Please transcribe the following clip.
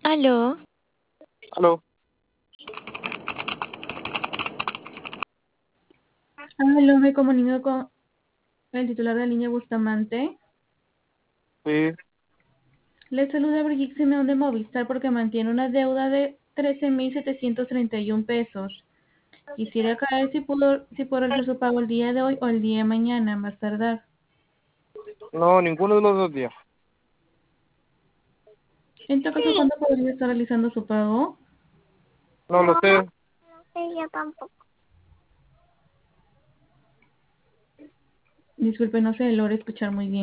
Aló, Aló, Aló, me comunico con el titular de la línea Bustamante. sí, Le saluda Brigitte Simeón de Movistar porque mantiene una deuda de 13.731 pesos. Quisiera saber si puedo realizar su pago el día de hoy o el día de mañana, más tardar. no, ninguno de los dos días. En todo caso, ¿cuándo podría estar realizando su pago? No lo sé. Disculpe, no se logra escuchar muy bien.